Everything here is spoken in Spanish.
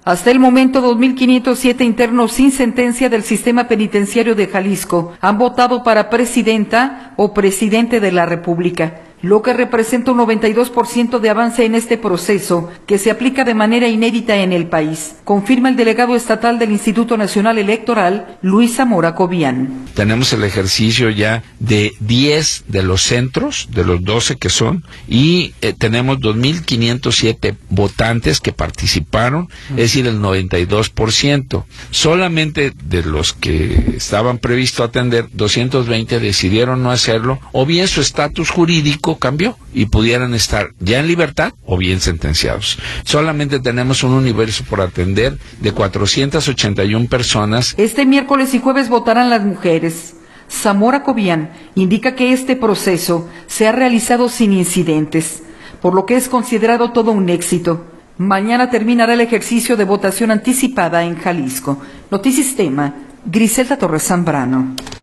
Hasta el momento, 2.507 internos sin sentencia del sistema penitenciario de Jalisco han votado para presidenta o presidente de la República, lo que representa un 92% de avance en este proceso que se aplica de manera inédita en el país, confirma el delegado estatal del Instituto Nacional Electoral, Luis Zamora Cobian. Tenemos el ejercicio ya de 10 de los centros, de los 12 que son, y tenemos 2.507 votantes que participaron, es decir, el 92%. Solamente de los que estaban previsto atender, 220 decidieron no hacerlo, o bien su estatus jurídico cambió y pudieran estar ya en libertad o bien sentenciados. Solamente tenemos un universo por atender de 481 personas. Este miércoles y jueves votarán las mujeres. Zamora Cobian indica que este proceso se ha realizado sin incidentes, por lo que es considerado todo un éxito. Mañana terminará el ejercicio de votación anticipada en Jalisco. Notisistema, Griselda Torres Zambrano.